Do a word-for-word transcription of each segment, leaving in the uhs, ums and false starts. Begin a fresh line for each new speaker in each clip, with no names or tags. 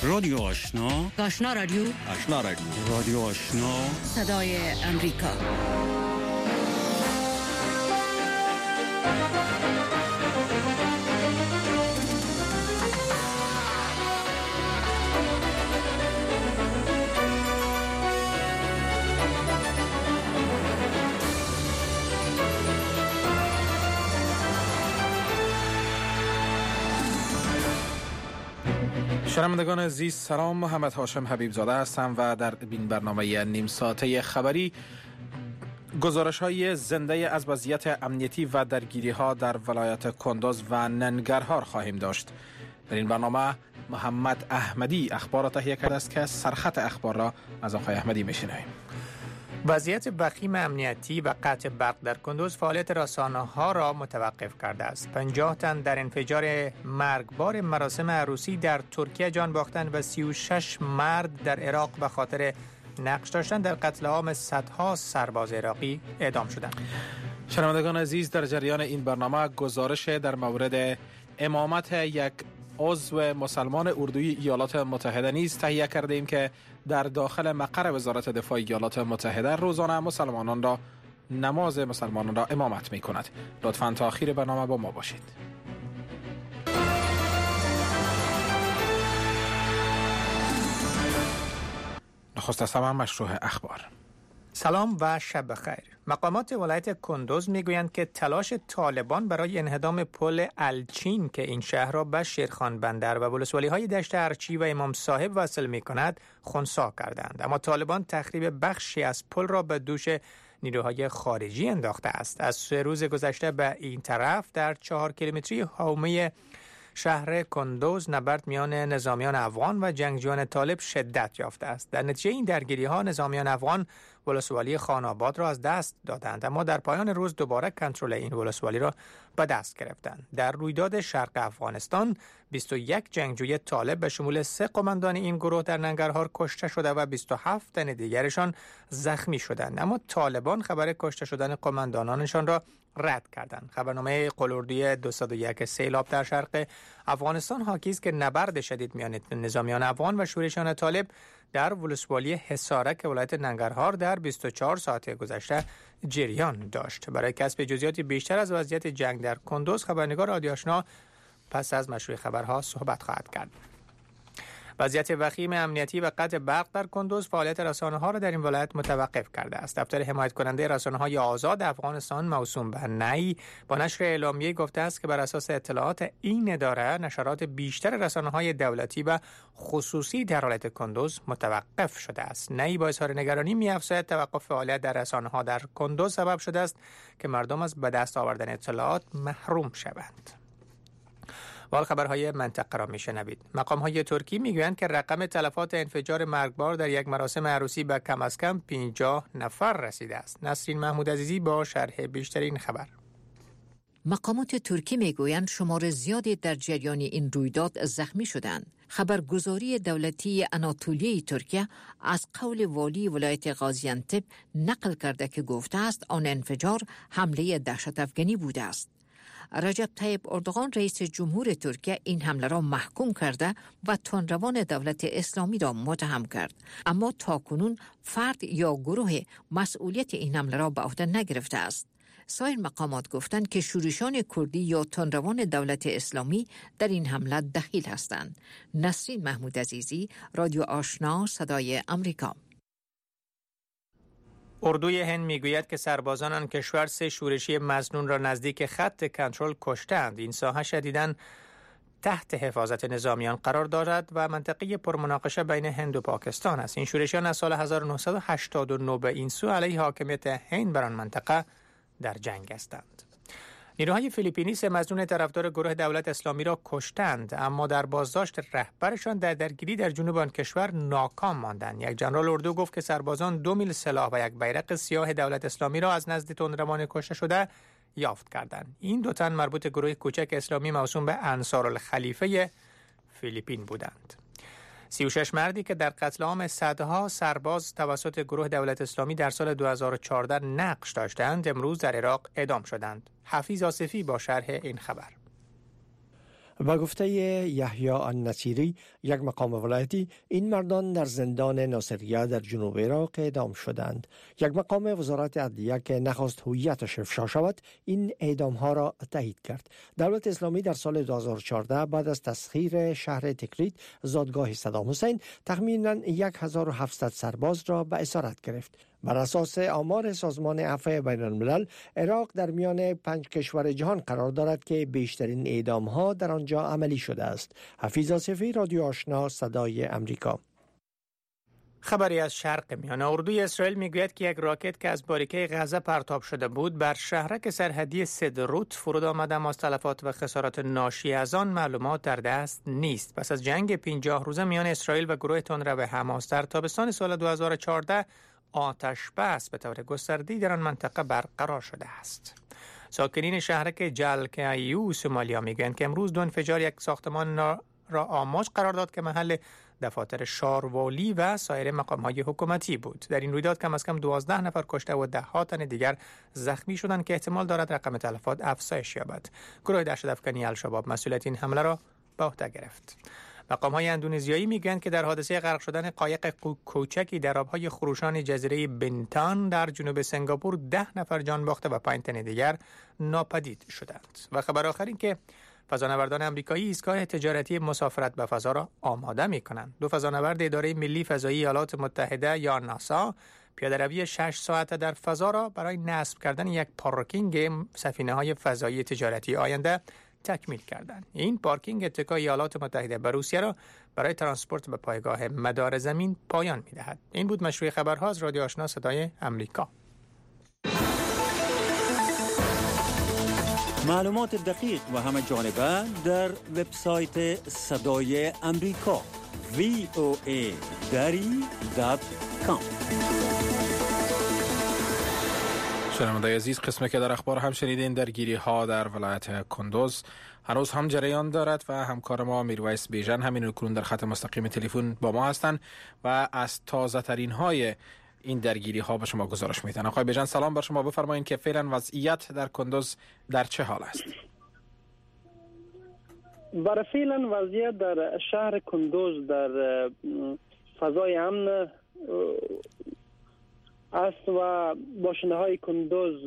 رادیو آشنا،
آشنا رادیو،
آشنا رادیو، رادیو آشنا،
صدای امریکا.
شنوندگان عزیز سلام، محمد هاشم حبیب زاده هستم و در این برنامه نیم ساعته خبری گزارش های زنده از وضعیت امنیتی و درگیری ها در ولایت کندوز و ننگرهار خواهیم داشت. در این برنامه محمد احمدی اخبار تهیه کرده است که سرخط اخبار را از آقای احمدی میشنویم.
وضعیت وخیم امنیتی و قطع برق در کندوز فعالیت رسانه‌ها را متوقف کرده است. پنجاه تن در انفجار مرگبار مراسم عروسی در ترکیه جان باختند و سی و شش مرد در عراق به خاطر نقش داشتن در قتل عام صدها سرباز عراقی اعدام شدند.
شنوندگان عزیز، در جریان این برنامه گزارش در مورد امامت یک عضو مسلمان اردوی ایالات متحده نیز تهیه کرده ایم که در داخل مقر وزارت دفاع ایالات متحده روزانه مسلمانان را نماز مسلمانان را امامت می کند. لطفاً تا آخر برنامه با ما باشید. نخست از همه مشروع اخبار.
سلام و شب بخیر. مقامات ولایت کندوز میگویند که تلاش طالبان برای انهدام پل الچین که این شهر را به شیرخان بندر و ولسوالی های دشت ارچی و امام صاحب وصل می کند خنثی کردند، اما طالبان تخریب بخشی از پل را به دوش نیروهای خارجی انداخته است. از سه روز گذشته به این طرف در چهار کیلومتری حومه شهر کندوز نبرد میان نظامیان افغان و جنگجویان طالب شدت یافته است. در نتیجه این درگیری ها نظامیان افغان ولسوالی خاناباد را از دست دادند، اما در پایان روز دوباره کنترل این ولسوالی را به دست گرفتند. در رویداد شرق افغانستان بیست و یک جنگجوی طالب به شمول سه قماندان این گروه در ننگرهار کشته شده و بیست و هفت تن دیگرشان زخمی شدند، اما طالبان خبر کشته شدن قماندانانشان را رد کردند. خبرنامه قلوردوی دویست و یک سیلاب در شرق افغانستان حاکی است که نبرد شدید میان نظامیان افغان و شورشیان طالب در ولسوالی حصارک ولایت ننگرهار در بیست و چهار ساعت گذشته جریان داشت. برای کسب جزئیات بیشتر از وضعیت جنگ در کندوز خبرنگار رادیو آشنا پس از مشروع خبرها صحبت خواهد کرد. وضعیت وخیم امنیتی و قطع برق در کندوز فعالیت رسانه‌ها را در این ولایت متوقف کرده است. دفتر حمایت کننده رسانه‌های آزاد افغانستان موسوم به نی با نشر اعلامیه گفته است که بر اساس اطلاعات این اداره نشرات بیشتر رسانه‌های دولتی و خصوصی در ولایت کندوز متوقف شده است. نی با اظهار نگرانی می‌افزاید توقف فعالیت در رسانه‌ها در کندوز سبب شده است که مردم از به دست آوردن اطلاعات محروم شوند. وال خبرهای منطقه را میشنوید. مقام‌های ترکی میگویند که رقم تلفات انفجار مرگبار در یک مراسم عروسی به کم از کم پنجاه نفر رسیده است. نسرین محمود عزیزی با شرح بیشتر این خبر.
مقامات ترکی میگویند شمار زیادی در جریان این رویداد زخمی شدند. خبرگزاری دولتی آناتولیای ترکیه از قول والی ولایت غازیانتپ نقل کرده که گفته است آن انفجار حمله دهشت افغانی بوده است. رجب طیب اردوغان رئیس جمهور ترکیه این حمله را محکوم کرده و تندروان دولت اسلامی را متهم کرد، اما تاکنون فرد یا گروه مسئولیت این حمله را به عهده نگرفته است. سایر مقامات گفتند که شورشان کردی یا تندروان دولت اسلامی در این حمله دخیل هستند. نسرین محمود عزیزی، رادیو آشنا، صدای امریکا.
اردوی هند میگوید که سربازان آن کشور سه شورشی مظنون را نزدیک خط کنترل کشتند. این ساحه شدیداً تحت حفاظت نظامیان قرار دارد و منطقه پرمناقشه بین هند و پاکستان است. این شورشیان از سال هزار و نهصد و هشتاد و نه به این سو علیه حاکمیت هند بر آن منطقه در جنگ هستند. نیروهای فیلیپینی سه مظنون طرفدار گروه دولت اسلامی را کشتند، اما در بازداشت رهبرشان در درگیری در جنوب آن کشور ناکام ماندند. یک ژنرال اردو گفت که سربازان دو میل سلاح و یک بیرق سیاه دولت اسلامی را از نزد تندروان کشته شده یافت کردند. این دو تن مربوط گروه کوچک اسلامی موسوم به انصارالخلیفه فیلیپین بودند. سی و شش مردی که در قتل عام صدها سرباز توسط گروه دولت اسلامی در سال دو هزار و چهارده نقش داشتند امروز در عراق اعدام شدند. حفیظ آصفی با شرح این خبر.
و گفته یحیی النصیری یک مقام ولایتی، این مردان در زندان ناصریه در جنوب عراق اعدام شدند. یک مقام وزارت عدلیه که نخواست هویتش افشا شود این اعدام ها را تایید کرد. دولت اسلامی در سال دو هزار و چهارده بعد از تسخیر شهر تکریت زادگاه صدام حسین تخمینا هزار و هفتصد سرباز را به اسارت گرفت. بر اساس آمار سازمان عفو بین الملل، عراق در میان پنج کشور جهان قرار دارد که بیشترین اعدام ها در آنجا عملی شده است. حفیظ آصفی، رادیو آشنا، صدای امریکا.
خبری از شرق میانه. اردوی اسرائیل میگوید که یک راکت که از باریکه غزه پرتاب شده بود بر شهرک سرحدی سدروت فرود آمده، اما از تلفات و خسارات ناشی از آن معلومات در دست نیست. پس از جنگ پنجاه روزه میان اسرائیل و گروه تندرو حماس در تابستان سال دو هزار و چهارده، آتش بس به طور گسترده‌ای در آن منطقه برقرار شده است. ساکنین شهرک جلکایو سومالیا میگویند که امروز دو انفجار یک ساختمان را آماج قرار داد که محل دفاتر شاروالی و سایر مقام‌های حکومتی بود. در این رویداد کم از کم دوازده نفر کشته و ده ها تن دیگر زخمی شدند که احتمال دارد رقم تلفات افزایش یابد. گروه دهشت‌افکنی الشباب مسئولیت این حمله را به عهده گرفت. مقام‌های اندونزیایی میگویند که در حادثه غرق شدن قایق کوچکی در آب‌های خروشان جزیره بنتان در جنوب سنگاپور ده نفر جان باخته و پنج تن دیگر ناپدید شدند. و خبر آخر این که فضانوردان آمریکایی ایستگاه تجارتی مسافرت به فضا را آماده می‌کنند. دو فضانورد اداره ملی فضایی ایالات متحده یا ناسا پیاده‌روی شش ساعته در فضا را برای نصب کردن یک پارکینگ سفینه‌های فضایی تجارتی آینده تکمیل کردند. این پارکینگ اتکای ایالات متحده به روسیه را برای ترانسپورت به پایگاه مدار زمین پایان می‌دهد. این بود مشروع خبرها از رادیو آشنا صدای امریکا.
معلومات دقیق و همه جانبه در وبسایت صدای امریکا وی او ای دری دات کام.
شنوندگان عزیز، قسمی که در اخبار هم شنیدین، درگیری ها در ولایت کندوز هنوز هم جریان دارد و همکار ما میرویس بیژن همین اکنون در خط مستقیم تلفن با ما هستند و از تازه ترین های این درگیری ها به شما گزارش میدن. آقای بیژن سلام بر شما، بفرمایید که فعلا وضعیت در کندوز در چه حال است؟
برای فعلا وضعیت در شهر کندوز در فضای امن است و باشنده های کندوز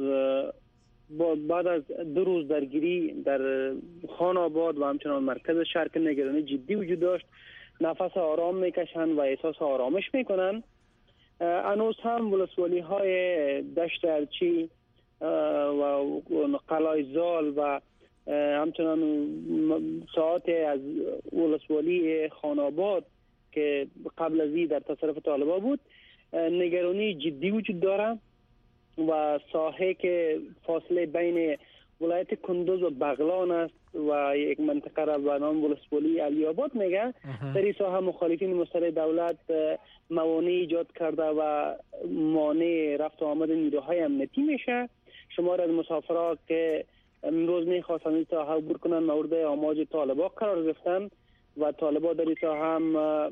بعد از دو روز درگیری در خان آباد و همچنان مرکز شهر که نگرانی جدی وجود داشت نفس آرام میکشند و احساس آرامش میکنند. هنوز هم ولسوالی های دشت ارچی و قلعه زال و همچنان ساعات از ولسوالی خان آباد که قبل از این در تصرف طالبان بود نگرانی جدی وجود دارد و ساحه که فاصله بین ولایت کندوز و بغلان است و یک منطقه را به نام ولسوالی علی آباد میگن، در این ساحه مخالفین مسلح دولت موانع ایجاد کرده و مانع رفت و آمد نیروهای امنیتی میشه. شمار از مسافرها که امروز میخواستند این ساحه عبور کنند مورد آماج طالبان قرار گرفتند و طالبان در این ساحه هم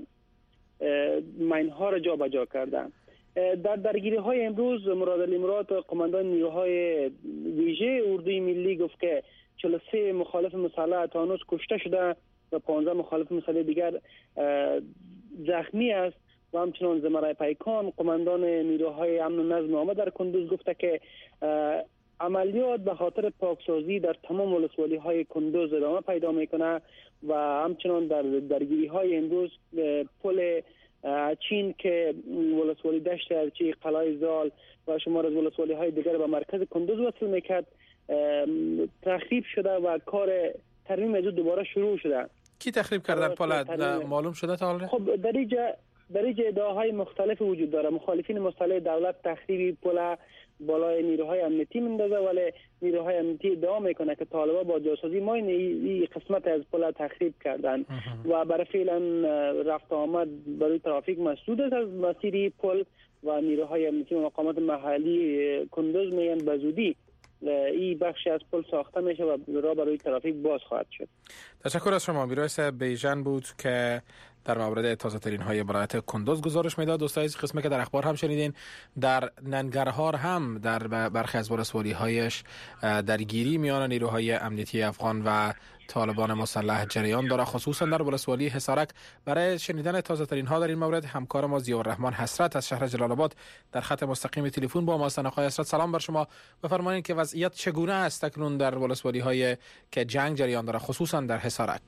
ماین‌ها را جابجا کردند. در درگیری های امروز مراد علی مراد قماندان نیروهای ویژه اردوی ملی گفت که چهل و سه مخالف مسلح تا هنوز کشته شده و پانزده مخالف مسلح دیگر زخمی است و همچنان زمرای پیکان قماندان نیروهای امن و نظم عامه در کندوز گفته که عملیات به خاطر پاکسازی در تمام ولسوالی های کندوز ادامه پیدا میکنه و همچنان در درگیری های امروز پل چین که ولسوالی دشت ارچی، قلعه زال و شمار از ولسوالی های دیگر به مرکز کندوز وصل میکرد تخریب شده و کار ترمیم از دوباره شروع شده.
کی تخریب کرده پل معلوم شده تا حالا؟
خب در اینجا در اینجا ادعاهای مختلف وجود داره. مخالفین مسلح دولت تخریب پل بالای نیروهای امنیتی میندازه ولی نیروهای امنیتی ادعا میکنه که طالبان با جاسوسی ما این قسمت از پل تخریب کردن و برای فعلا رفت آمد برای ترافیک مسدود است از مسیر پل و نیروهای امنیتی و مقامات محلی کندوز میگن به زودی این بخشی از پل ساخته میشه و راه برای ترافیک باز خواهد شد.
تشکر از شما. میرویس بیژن بود که در مورد تازه ترین های ولایت کندوز گزارش میداد. دوستای عزیز، قسمتی که در اخبار هم شنیدین، در ننگرهار هم در برخی از ولسوالی هایش درگیری میان نیروهای امنیتی افغان و طالبان مسلح جریان داره، خصوصا در ولسوالی حصارک. برای شنیدن تازه ترین ها در این مورد همکار ما ضیاءالرحمن حسرت از شهر جلال آباد در خط مستقیم تلفن با ما است. آقای حسرت، سلام بر شما. بفرمایید که وضعیت چگونه است اکنون در ولسوالی های که جنگ جریان داره، خصوصا در حصارک؟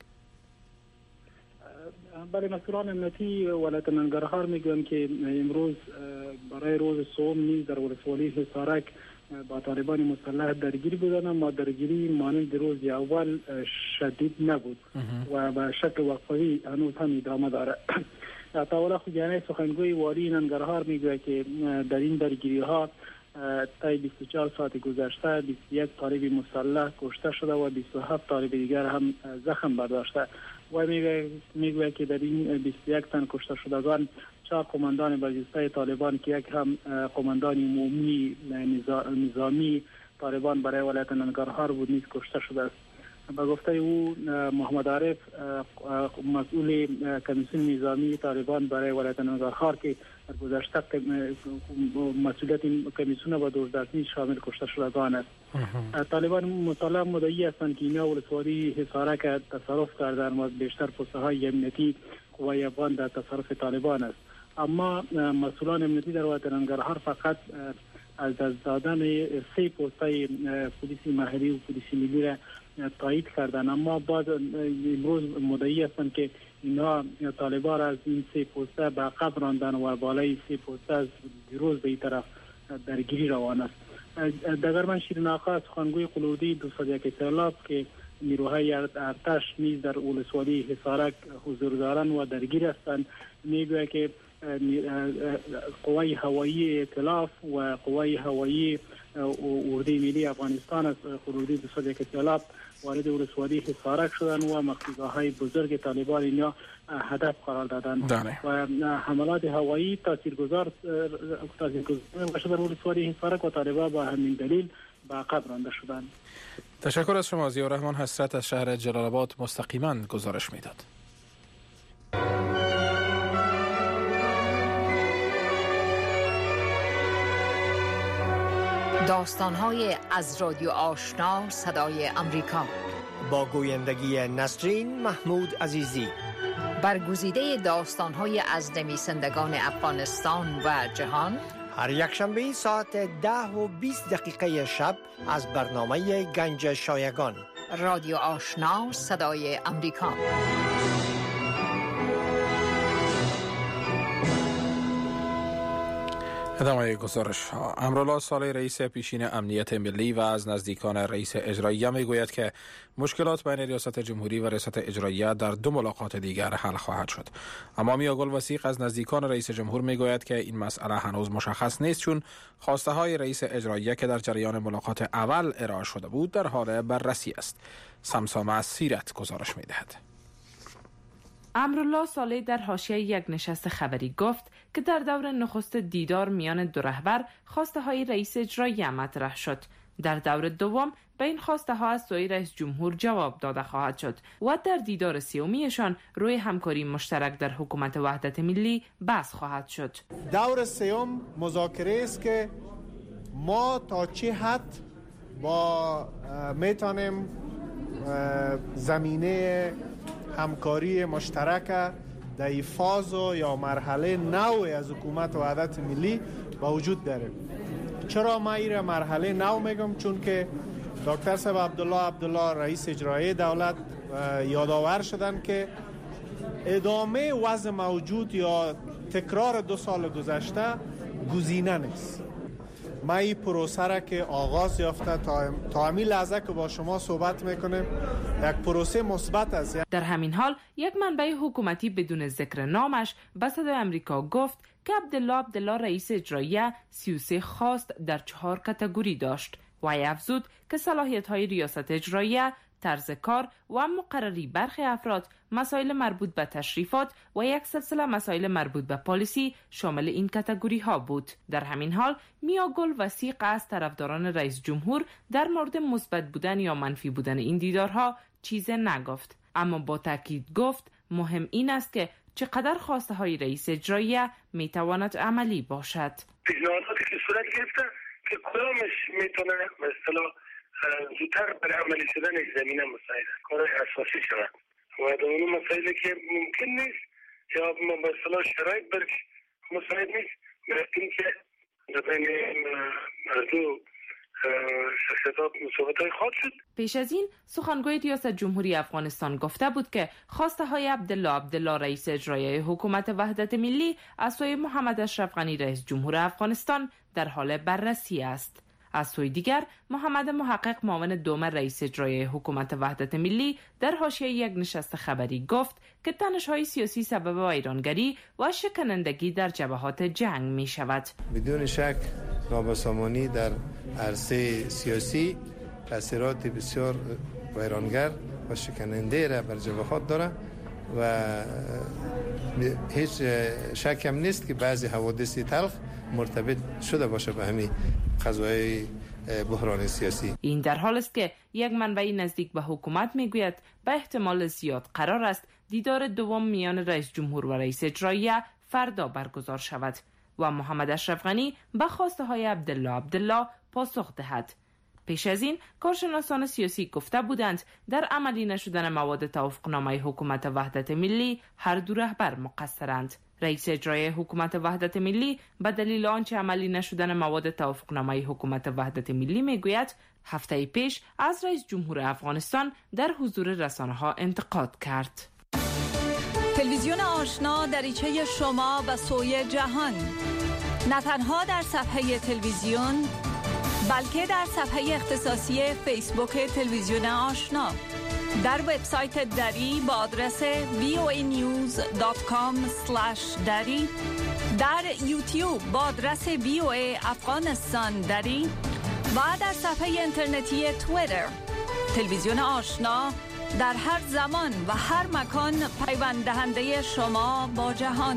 برای مسئولان امنیتی ولایت ننگرهار میگویم که امروز برای روز سوم نیز در ولسوالی حصارک با طالبان مسلح درگیری بودند، اما درگیری مانند روز اول شدید نبود و به شکل وقفه‌ای هنوز هم ادامه داره. طاوله خوجانی سخنگوی والی ننگرهار میگوید که در این درگیری ها طی بیست و چهار ساعت گذشته بیست و یک طالب مسلح کشته شده و بیست و هفت طالب دیگر هم زخم برداشته و میگوید که در این بیست و یک تن کشته شدگان چهار قماندان برجسته طالبان که یک هم قماندان عمومی نظامی طالبان برای ولایت ننگرهار بود نیز کشته شده است. به گفته او محمد عارف مسئول کمیسیون نظامی طالبان برای ولایت ننگرهار که در گذشته مسئولیت کمیسیون و دوزدستی شامل کشته شدگان است. طالبان مسلح مدعی هستند که اینا ولسوالی حصارک تصرف کردند و بیشتر پوسته های امنیتی قوای افغان در تصرف طالبان است. اما مسئولان امنیتی در ولایت ننگرهار فقط از دست دادن سه پوسته پلیس محلی و پلیس ملی را تایید کردن، اما بعد امروز مدعی هستند که اینا طالبان از این سه پوسته به عقب راندن و بالای سه پوسته از دیروز به این طرف درگیری روان است. دگرمن شیرین آقا سخنگوی قلودی دویست و یک سیلاب که نیروهای ارتش نیز در ولسوالی حصارک حضور دارند و درگیر هستند میگوید که قوای هوایی ائتلاف و قوای هوایی اردوی ملی افغانستان از قلودی دویست و یک سیلاب وارد ولسوالی حصارک شدند و مخفیگاه‌های بزرگ طالبان اینا هدف قرار دادند و حملات هوایی تاثیرگذار تاثیرگذار شده در ولسوالی حصارک و طالبان با همین دلیل به عقب رانده شدند.
تشکر از شما. ضیاءالرحمن حسرت از شهر جلال آباد مستقیما گزارش میداد.
داستان‌های از رادیو آشنا صدای امریکا
با گویندگی نسرین محمود عزیزی.
برگزیده داستان‌های از نویسندگان افغانستان و جهان،
هر یک شنبه ساعت ده و بیست دقیقه شب از برنامه گنج شایگان.
رادیو آشنا صدای امریکا.
ادامه گزارش ها. امرالله صالح رئیس پیشین امنیت ملی و از نزدیکان رئیس اجراییه میگوید که مشکلات بین ریاست جمهوری و ریاست اجراییه در دو ملاقات دیگر حل خواهد شد. اما میاگل وثیق از نزدیکان رئیس جمهور میگوید که این مسئله هنوز مشخص نیست، چون خواسته های رئیس اجراییه که در جریان ملاقات اول ارائه شده بود در حال بررسی است. سمسامه از سیرت گزارش میدهد.
امرالله صالح در حاشیه یک نشست خبری گفت که در دور نخست دیدار میان دو رهبر خواسته های رئیس اجراییه مطرح شد. در دور دوم به این خواسته ها از سوی رئیس جمهور جواب داده خواهد شد و در دیدار سومیشان روی همکاری مشترک در حکومت وحدت ملی بحث خواهد شد.
دور سوم مذاکره است که ما تا چه حد با میتونیم زمینه همکاری مشترک در فاز یا مرحله نوعی از حکومت وحدت ملی با وجود داره. چرا ما این مرحله نو میگم؟ چون که دکتر صاحب عبدالله عبدالله رئیس اجرایی دولت یادآور شدن که ادامه وضع موجود یا تکرار دو سال گذشته گزینه نیست. ما این پروسه را که آغاز یافته تا تا همین لحظه که با شما صحبت میکنیم یک پروسه مثبت است.
در همین حال یک منبع حکومتی بدون ذکر نامش به صدای امریکا گفت که عبدالله عبدالله رئیس اجراییه سی و سه خواست در چهار کاتگوری داشت و افزود که صلاحیت‌های ریاست اجراییه، طرز کار و مقرری برخی افراد، مسائل مربوط به تشریفات و یک سلسله مسائل مربوط به پالیسی شامل این کاتگوری ها بود. در همین حال میاگل وثیق از طرفداران رئیس جمهور در مورد مثبت بودن یا منفی بودن این دیدارها چیز نگفت، اما با تاکید گفت مهم این است که چقدر خواسته های رئیس اجرایی می تواند عملی باشد.
پیشنهاداتی که صورت گرفته که کدامش میتونه به اصطلاح زودتر برای عملی شدن زمینه مساعد کار اساسی شود و در اون مسائلی که ممکن نیست یا به اصطلاح شرایط برش مساعد نیست ممکن که در بین دو شخصیت مصوبت‌های خاص شد.
پیش از این سخنگوی ریاست جمهوری افغانستان گفته بود که خواسته های عبدالله عبدالله رئیس اجرایی حکومت وحدت ملی از سوی محمد اشرف غنی رئیس جمهور افغانستان در حال بررسی است. از سوی دیگر محمد محقق معاون دوم رئیس اجرایی حکومت وحدت ملی در حاشیه یک نشست خبری گفت که تنش‌های سیاسی سبب ویرانگری و شکنندگی در جبهات جنگ می شود.
بدون شک نابسامانی در عرصه سیاسی تأثیرات بسیار ویرانگر و شکننده را بر جبهات دارد و هیچ شک هم نیست که بعضی حوادث تلخ مرتبط شده باشه به همین قضایای بحران سیاسی.
این در حال است که یک منبع نزدیک به حکومت میگوید به احتمال زیاد قرار است دیدار دوم میان رئیس جمهور و رئیس اجرایی فردا برگزار شود و محمد اشرف غنی به خواسته های عبدالله عبدالله پاسخ دهد. پیش از این کارشناسان سیاسی گفته بودند در عملی نشدن مواد توافقنامه حکومت وحدت ملی هر دو رهبر مقصرند. رئیس اجرایی حکومت وحدت ملی به دلیل آنچه عملی نشدن مواد توافقنامه حکومت وحدت ملی میگوید هفته پیش از رئیس جمهور افغانستان در حضور رسانه‌ها انتقاد کرد.
تلویزیون آشنا دریچه شما به سوی جهان، نه تنها در صفحه تلویزیون بلکه در صفحه اختصاصی فیسبوک تلویزیون آشنا، در وبسایت دری با آدرس وی او ای نیوز دات کام اسلش دری، در یوتیوب با آدرس وی او ای افغانستان دری و در صفحه اینترنتی توییتر. تلویزیون آشنا در هر زمان و هر مکان پیوند دهنده شما با جهان.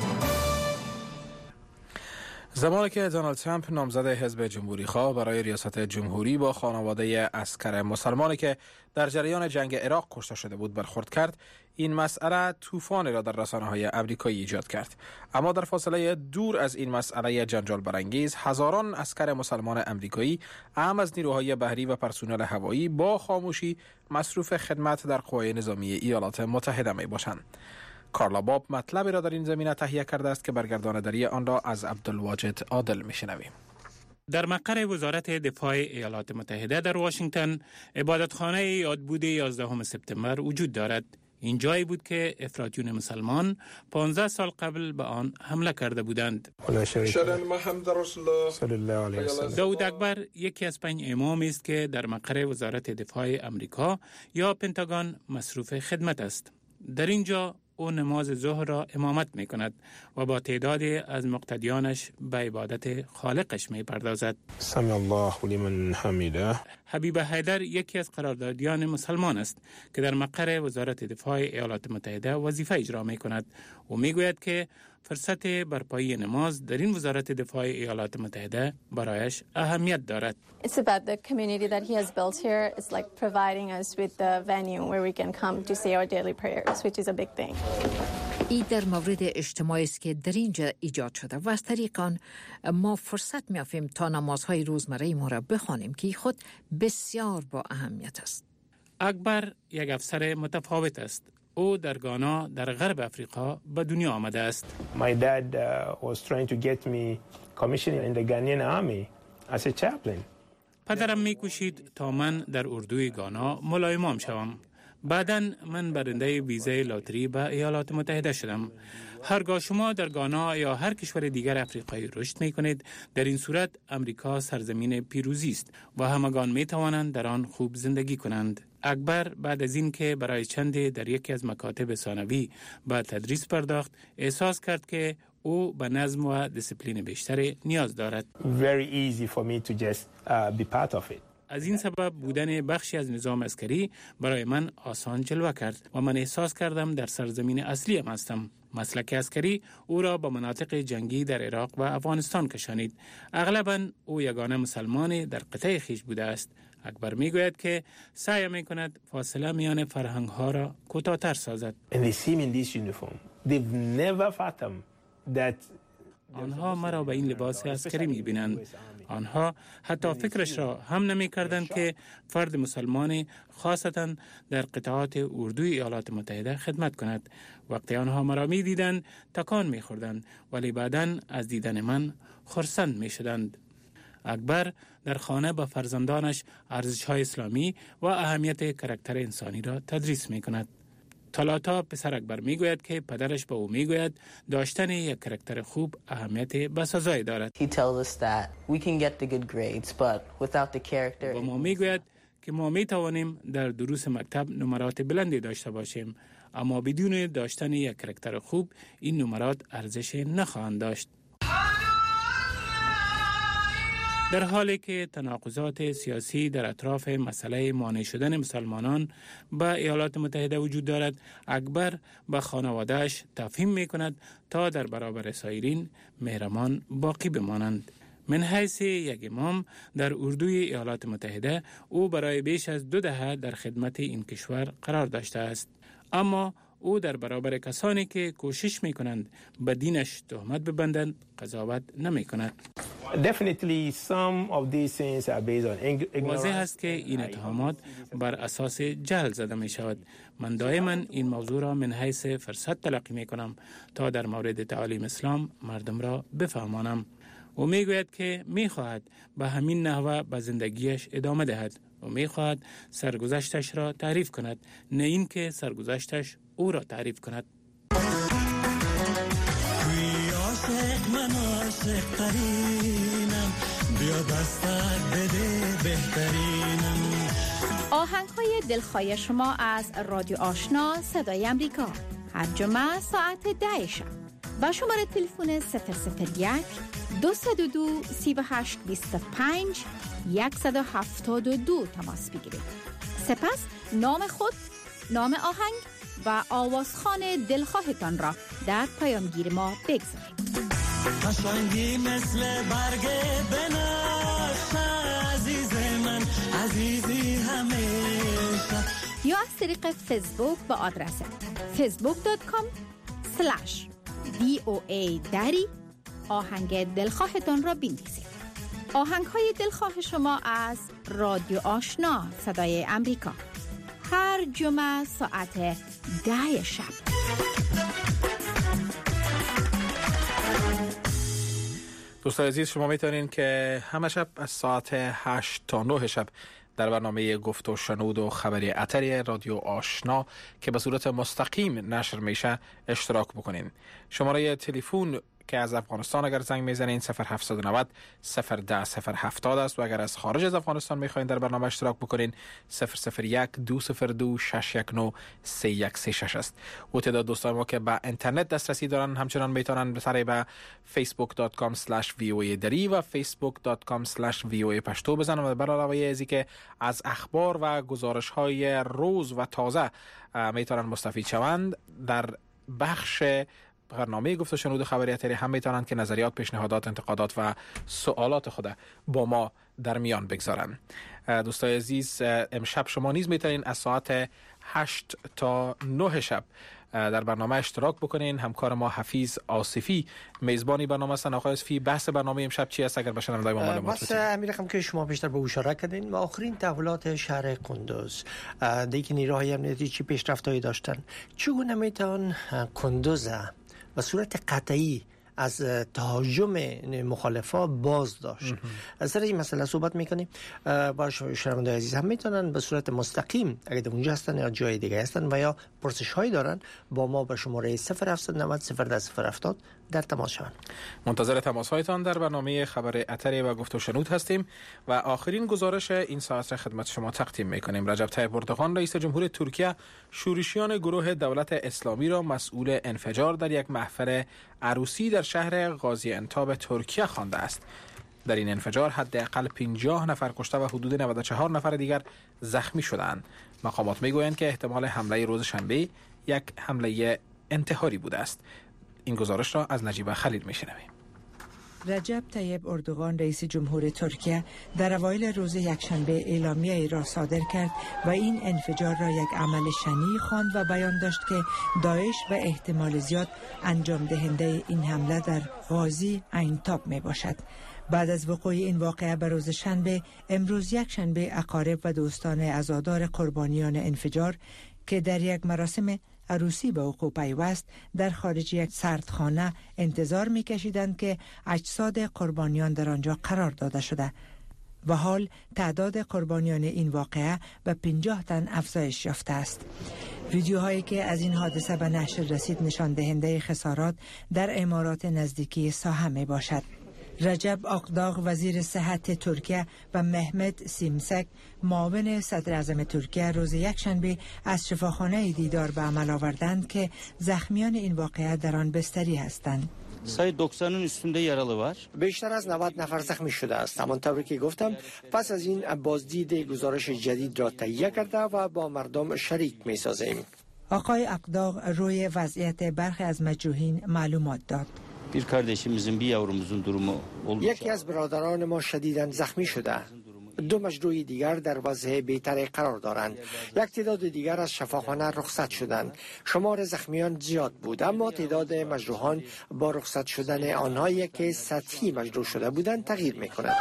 زمانی که دونالد ترامپ نامزد حزب جمهوری خواه برای ریاست جمهوری با خانواده عسکر مسلمانی که در جریان جنگ عراق کشته شده بود برخورد کرد، این مسئله طوفانی را در رسانه‌های آمریکایی ایجاد کرد. اما در فاصله دور از این مسئله جنجال برانگیز، هزاران عسکر مسلمان آمریکایی اعم از نیروهای بحری و پرسنل هوایی با خاموشی مصروف خدمت در قوای نظامی ایالات متحده می باشند. کارلا باب مطلبی را در این زمینه تهیه کرده است که برگردانداری آن را از عبدالواجد عادل میشنویم.
در مقر وزارت دفاع ایالات متحده در واشنگتن، عبادتخانه یادبود یازدهم سپتامبر وجود دارد. این جایی بود که افراطیون مسلمان پانزده سال قبل به آن حمله کرده بودند. داود اکبر یکی از پنج امامی است که در مقر وزارت دفاع امریکا یا پنتاگون مصروف خدمت است. در اینجا او نماز ظهر را امامت می کند و با تعدادی از مقتدیانش به عبادت خالقش می پردازد.
سمی الله لمن حمیده.
حبیب حیدر یکی از قراردادیان مسلمان است که در مقر وزارت دفاع ایالات متحده وظیفه اجرا می کند و می گوید که فرصت برپایی نماز در این وزارت دفاع ایالات متحده برایش اهمیت دارد.
It's about the community that he has built here. It's like providing us with the venue where we can come to say our daily prayers, which is a big thing.
این در مورد اجتماعی است که در اینجا ایجاد شده و از طریق آن ما فرصت می‌یابیم تا نمازهای روزمره ما را بخوانیم که خود بسیار با اهمیت است.
اکبر یک افسر متفاوت است. او در گانا در غرب افریقا به دنیا آمده است.
My dad uh, was trying to get me commissioned in the Ghanaian army as a chaplain.
پدرم می‌کوشید تا من در اردوی گانا ملای امام شوم. بعداً من برنده ویزای لاتری به ایالات متحده شدم. هرگاه شما در گانا یا هر کشور دیگر افریقایی رشد می‌کنید، در این صورت امریکا سرزمین پیروزی است و همگان می‌توانند در آن خوب زندگی کنند. اکبر بعد از این که برای چندی در یکی از مکاتب ثانوی به تدریس پرداخت، احساس کرد که او به نظم و دیسیپلین بیشتری نیاز دارد.
Very easy for me to just uh, be part of it.
از این سبب بودن بخشی از نظام عسکری برای من آسان جلوه کرد و من احساس کردم در سرزمین اصلی ام هستم. مسلک عسکری او را به مناطق جنگی در عراق و افغانستان کشانید. اغلباً او یگانه مسلمان در قطع خویش بوده است. اکبر میگوید که سعی میکند فاصله میان فرهنگ ها را کوتاه‌تر سازد.
And they see me in this uniform. they've never fathomed that
آنها مرا به این لباس عسکری می‌بینند. آنها حتی فکرش را هم نمی کردند که فرد مسلمان خاصتا در قطعات اردوی ایالات متحده خدمت کند. وقتی آنها مرا می دیدند تکان می خوردند، ولی بعداً از دیدن من خرسند می شدند. اکبر در خانه با فرزندانش ارزش‌های اسلامی و اهمیت کاراکتر انسانی را تدریس می کند. تالاتا پسر اکبر می گوید که پدرش به او می گوید داشتن یک کاراکتر خوب اهمیت بسزایی دارد. و ما می گوید که ما می توانیم در دروس مکتب نمرات بلندی داشته باشیم، اما بدون داشتن یک کاراکتر خوب این نمرات ارزش نخواهند داشت. در حالی که تناقضات سیاسی در اطراف مسئله مانع شدن مسلمانان به ایالات متحده وجود دارد، اکبر به خانواده‌اش تفهیم می کند تا در برابر سایرین مهربان باقی بمانند. من حیث یک امام در اردوی ایالات متحده، او برای بیش از دو دهه در خدمت این کشور قرار داشته است، اما او در برابر کسانی که کوشش می کنند به دینش تهمت ببندند قضاوت نمی کند. واضح است که این اتهامات بر اساس جهل زده می شود. من دائما این موضوع را من حیث فرصت تلقی می کنم تا در مورد تعالیم اسلام مردم را بفهمانم. او می گوید که می خواهد به همین نحوه به زندگیش ادامه دهد و می خواهد سرگذشتش را تعریف کند، نه این که سرگذشتش او را تعریف کند.
آهنگ‌های دلخواه شما از رادیو آشنا صدای امریکا هر جمعه ساعت ده شب با شماره تلفن صفر صفر یک دو صفر دو سه هشت دو پنج صفر یک هفت دو تماس بگیرید. سپس نام خود، نام آهنگ و آوازخوان دلخواهتان را در پیامگیر ما بگذارید.
قشنگی مثل برگ بنفشه عزیز من، عزیزی همیشه.
یا از طریق فیسبوک با آدرس فیسبوک دات کام سلش دی او ای دری آهنگ دلخواهتان را بنویسید. آهنگ های دلخواه شما از رادیو آشنا صدای امریکا هر جمعه ساعت ده شب.
دوستان عزیز، شما میتونین که همه شب از ساعت هشت تا نه شب در برنامه گفت و شنود و خبری اتری رادیو آشنا که به صورت مستقیم نشر میشه اشتراک بکنین. شماره تلفن که از افغانستان اگر زنگ میزنین صفر هفت نه صفر صفر ده صفر هفتاد است و اگر از خارج از افغانستان میخواین در برنامه اشتراک بکنین صفر صفر یک دو صفر دو شش یک نه سه یک سه شش است. و تعداد دوستان ما که به اینترنت دسترسی دارن همچنان میتونن به طریق به فیسبوک دات کام اسلش وی او ای دری و فیسبوک دات کام اسلش وی او ای پشتو بزنن و به علاوه از اینکه از اخبار و گزارش های روز و تازه میتونن مستفید شوند، در بخش برنامه گفت و شنود خبری اتری هم میتونن که نظریات، پیشنهادات، انتقادات و سوالات خود با ما در میان بگذارن. دوستای عزیز، امشب شما نیز میتونین از ساعت هشت تا نه شب در برنامه اشتراک بکنین. همکار ما حفیظ آصفی میزبانی برنامه هستن. آقای آصفی، بحث برنامه امشب چی است اگر بشن رای ما معلومات
بس امیر رقم که شما بیشتر به اشاره کردین و آخرین تحولات شهر قندوز دیگه نیروهای امنیتی چی پیشرفتایی داشتن، چگونه میتون قندوز به صورت قطعی از تهاجم مخالفا باز داشت. از سر این مسئله صحبت میکنیم با شنوندگان عزیز. هم میتونن به صورت مستقیم اگر در اونجا هستن یا جای دیگه هستن و یا پرسش هایی دارن با ما به شماره صفر هفت نه صفر صفر ده صفر هفتاد در تماس شوند.
منتظر تماس هایتان در برنامه خبر اتری و گفت و شنود هستیم و آخرین گزارش این ساعت را خدمت شما تقدیم میکنیم. رجب طیب اردوغان رئیس جمهور ترکیه شورشیان گروه دولت اسلامی را مسئول انفجار در یک محفل عروسی در شهر غازی انتاب ترکیه خوانده است. در این انفجار حداقل پنجاه نفر کشته و حدود نود و چهار نفر دیگر زخمی شدند. مقامات میگویند که احتمال حمله روز شنبه یک حمله انتحاری بوده است. این گزارش را از نجیب خلیل میشنویم.
رجب طیب اردوغان رئیس جمهور ترکیه در اوایل روز یکشنبه اعلامیه‌ای را صادر کرد و این انفجار را یک عمل شنیع خواند و بیان داشت که داعش و احتمال زیاد انجام دهنده این حمله در غازی عین‌تاب می باشد. بعد از وقوع این واقعه به روز شنبه، امروز یک شنبه اقارب و دوستان عزادار قربانیان انفجار که در یک مراسم عروسی به وقوع پیوست در خارج یک سردخانه انتظار می کشیدند که اجساد قربانیان در آنجا قرار داده شده و حال تعداد قربانیان این واقعه به پنجاه تن افزایش یافته است. ویدیوهایی که از این حادثه به نشر رسید نشان دهنده خسارات در امارات نزدیکی ساحه می باشد. رجب آقداغ وزیر صحت ترکیه و محمد سیمسک معاون صدر اعظم ترکیه روز یکشنبه از شفاخانه دیدار به عمل آوردند که زخمیان این واقعه در آن بستری هستند.
sayı doksanın üstünde yaralı var.
بیشتر از نود نفر زخمی شده است. همانطور که گفتم پس از این بازدید گزارش جدید را تهیه کرده و با مردم شریک می سازیم.
آقای آقداغ روی وضعیت برخی از مجروحین معلومات داد.
Bir kardeşimizin bir yavrumuzun durumu olmuş.
یکی از برادران ما شدیداً زخمی شده. دو مجروح دیگر در وضع بهتری قرار دارند. یک تعداد دیگر از شفاخانه رخصت شدند. شمار زخمیان زیاد بود، اما تعداد مجروحان با رخصت شدن آنهایی که سطحی مجروح شده بودند تغییر می‌کند.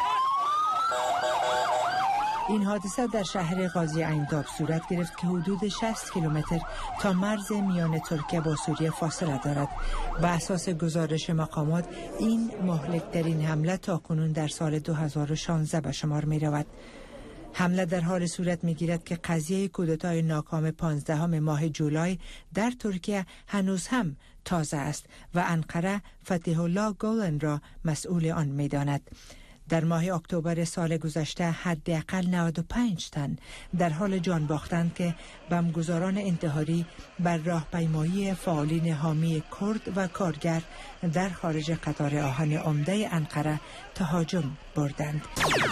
این حادثه در شهر غازی عین‌تاب صورت گرفت که حدود شصت کیلومتر تا مرز میان ترکیه با سوریه فاصله دارد. به اساس گزارش مقامات این مهلک‌ترین حمله تاکنون در سال دو هزار و شانزده به شمار می رود. حمله در حال صورت می گیرد که قضیه کودتای ناکام پانزدهم ماه جولای در ترکیه هنوز هم تازه است و انقره فتح الله گولن را مسئول آن می داند. در ماه اکتبر سال گذشته حداقل نود و پنج تن در حال جان باختند که بمبگذاران انتحاری بر راهپیمایی فعالین حامی کرد و کارگر در خارج قطار آهن عمده انقره تهاجم بردند.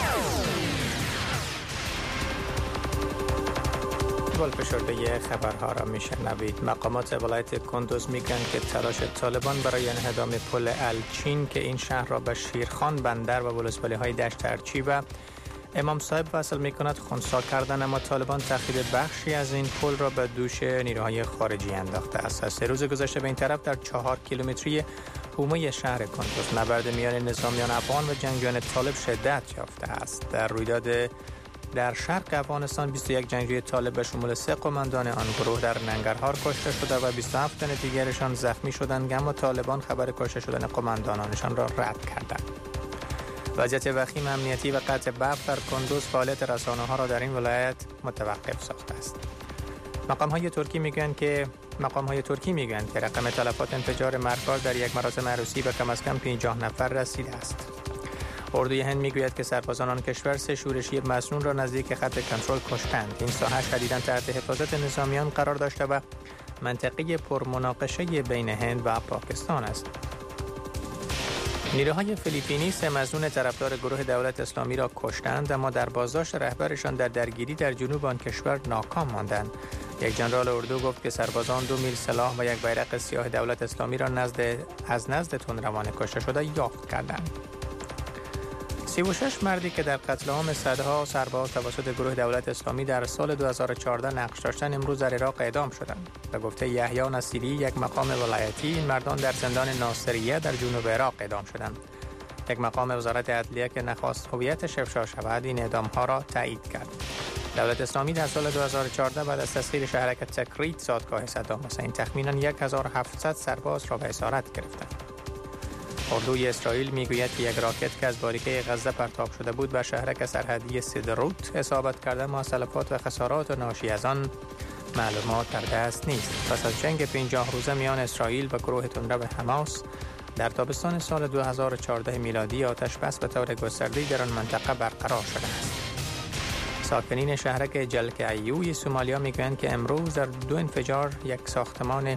فشرده خبرها را میشنوید. مقامات ولایت کندوز میگن که تلاش طالبان برای انهدام پل الچین که این شهر را به شیرخان بندر و ولسوالی های دشت ارچی و امام صاحب وصل میکند خنثی کردن، اما طالبان تخریب بخشی از این پل را به دوش نیروهای خارجی انداخته است. از سه روز گذشته به این طرف در چهار کیلومتری حومه شهر کندوز نبرد میان نظامیان افغان و جنگجویان طالب شدت یافته است. در رویداد در شرق افغانستان بیست و یک جنگجوی طالب به شمول سه قماندان آن گروه در ننگرهار کشته شده و بیست و هفت تن دیگرشان زخمی شدند، اما طالبان خبر کشته شدن قماندانانشان را رد کردند. وضعیت وخیم امنیتی و قطع برق در کندوز فعالیت رسانه‌ها را در این ولایت متوقف ساخته است. مقام‌های ترکی میگویند که مقام‌های ترکی میگویند که رقم تلفات انفجار مرگبار در یک مراسم عروسی به کم از کم پنجاه نفر رسیده است. اردوی هند میگوید که سربازان آن کشور سه شورشی مسنون را نزدیک خط کنترل کشتند. این ساحه شدیداً تحت حفاظت نظامیان قرار داشته و منطقه پرمناقشه بین هند و پاکستان است. نیروهای فیلیپینی سه مسنون طرفدار گروه دولت اسلامی را کشتند، اما در بازداشت رهبرشان در درگیری در جنوب آن کشور ناکام ماندند. یک ژنرال اردو گفت که سربازان دو میل سلاح و یک بیرق سیاه دولت اسلامی را نزد از نزد تندروان کشته شده یافت کردند. سی و شش مردی که در قتل عام صدها سرباز توسط گروه دولت اسلامی در سال دو هزار و چهارده نقش داشتند امروز در عراق اعدام شدند. به گفته یحیی نصیری، یک مقام ولایتی، این مردان در زندان ناصریه در جنوب عراق اعدام شدند. یک مقام وزارت عدلیه که نخواست هویتش افشا شود این اعدام‌ها را تایید کرد. دولت اسلامی در سال دو هزار و چهارده بعد از تسخیر شهرک تکریت زادگاه صدام حسین تخمیناً هزار و هفتصد سرباز را به اسارت گرفتند. اردوی اسرائیل میگوید که یک راکت که از باریکه غزه پرتاب شده بود به شهرک سرحدی سدروت اصابت کرده، اما تلفات و خسارات ناشی از آن معلومات در دست نیست. پس از جنگ پنجاه روزه میان اسرائیل و گروه تندرو حماس در تابستان سال دو هزار و چهارده میلادی آتش بس به طور گسترده‌ای در آن منطقه برقرار شده است. ساکنین شهرک جلک ایوی سومالیا میگویند که امروز در دو انفجار یک ساختمان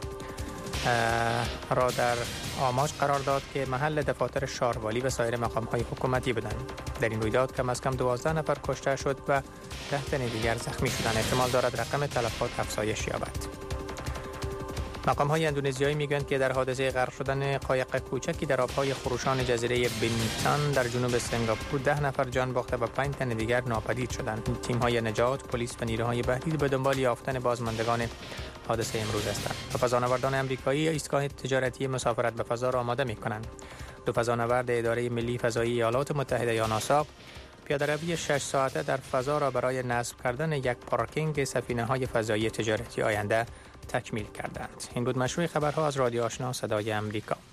را در آماج قرار داد که محل دفاتر شاروالی و سایر مقام‌های حکومتی بودند. در این رویداد کم از کم دوازده نفر کشته شد و ده تن دیگر زخمی شدند. احتمال دارد رقم تلفات افزایش یابد. مقام‌های اندونزیایی میگویند که در حادثه غرق شدن قایق کوچکی در آب‌های خروشان جزیره بینتان در جنوب سنگاپور ده نفر جان باخته و پنج تن دیگر ناپدید شدند. تیم‌های نجات، پلیس و نیروهای بهداری به دنبال یافتن بازماندگان حادثه امروز هستند. و فضانوردان آمریکایی ایستگاه تجارتی مسافرت به فضا را آماده می‌کنند. دو فضانورد اداره ملی فضایی ایالات متحده یا ناسا پیاده‌روی شش ساعته در فضا را برای نصب کردن یک پارکینگ سفینه‌های فضایی تجارتی آینده تکمیل کردند. این بود مشروع خبرها از رادیو آشنا صدای امریکا.